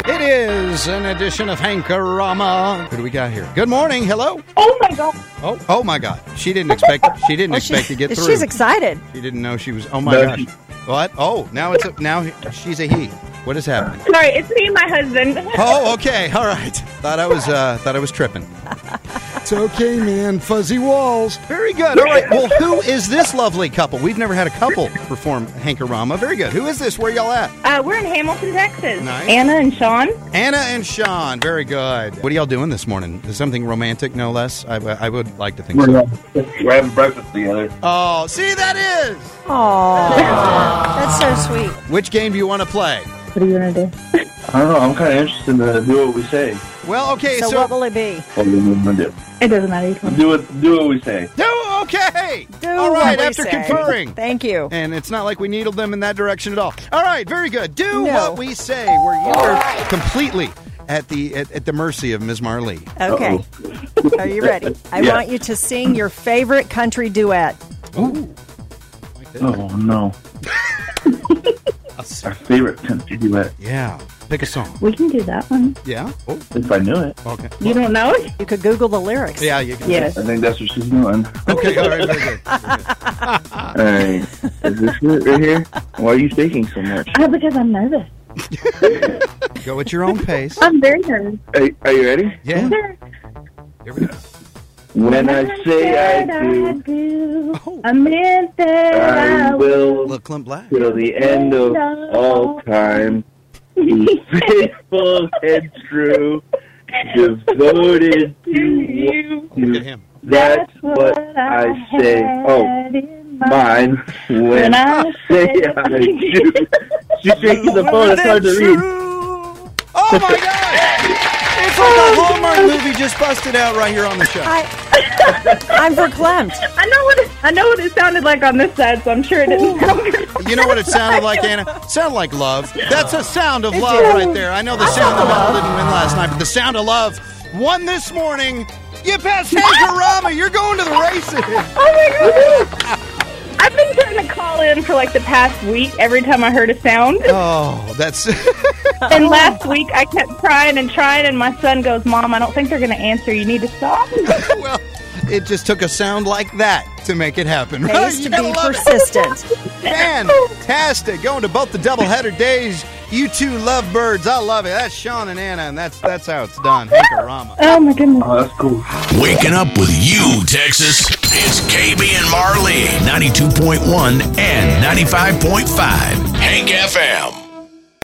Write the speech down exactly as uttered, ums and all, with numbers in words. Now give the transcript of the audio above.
It is an edition of Hank-A-Rama. Who do we got here? Good morning. Hello. Oh, my God. Oh, oh my God. She didn't expect She didn't Well, expect she- to get through. She's excited. She didn't know she was. Oh my No, gosh. she- What? Oh, now it's a, now she's a he. What is happening? Sorry, it's me and my husband. Oh, okay. All right. Thought I was uh, thought I was tripping. It's okay, man. Fuzzy walls. Very good. All right. Well, who is this lovely couple? We've never had a couple perform Hank-A-Rama. Very good. Who is this? Where y'all at? Uh, we're in Hamilton, Texas. Nice. Anna and Sean. Anna and Sean. Very good. What are y'all doing this morning? Is something romantic, no less? I, I would like to think We're, so. uh, we're having breakfast together. Oh, see, that is. Aww. That's so sweet. Which game do you want to play? What are you going to do? I don't know. I'm kind of interested to do what we say. Well, okay, So, so... what will it be? What are we going to do? It doesn't matter. You can- Do it. Do what we say. Do okay. Do All right, what we after say. conferring. Thank you. And it's not like we needled them in that direction at all. All right, very good. Do No. what we say, where you are completely at the at, at the mercy of Miz Marley. Okay. Uh-oh. Are you ready? I Yeah. want you to sing your favorite country duet. Ooh. Like this. Oh no! Our favorite country duet. Yeah. Pick a song. We can do that one. Yeah? Oh, If I knew it, okay. You don't know it? You could Google the lyrics. Yeah, you can. Yes. I think that's what she's doing. Okay, all right, very good. Very good. All right. Is this it right here? Why are you shaking so much? Oh, because I'm nervous. Go at your own pace. I'm very nervous. Are, are you ready? Yeah. Here we go. When I say I do, do, Oh. I meant that I I will. will Look, Clint Black. till the end of all time. Be faithful and true, devoted to you. Look at him. That's what I say. Oh, mine. When When I I say say I do. She's shaking the phone. It's hard to read. Oh, my God! It's like a Hallmark movie just busted out right here on the show. I, I'm verklempt. I know what it, I know what it sounded like on this side, so I'm sure it didn't sound good. You know what it sounded like, Anna? It sounded like love. That's a sound of It love did. right there. I know the sound of love didn't win last night, but the sound of love won this morning. You passed Hank-A-Rama. You're going to the races. Oh my God! I've been trying to call in for like the past week every time I heard a sound. Oh, that's... And last week I kept trying and trying, and my son goes, "Mom, I don't think they're going to answer. You need to stop." Well, it just took a sound like that to make it happen. Right? Pays You to gotta be love it. persistent. Fantastic. Going to both the doubleheader days. You two lovebirds. I love it. That's Sean and Anna, and that's that's how it's done. Hank-A-Rama. Oh my goodness! Oh, that's cool. Waking up with you, Texas. It's K B and Marley, ninety-two point one and ninety-five point five. Hank F M.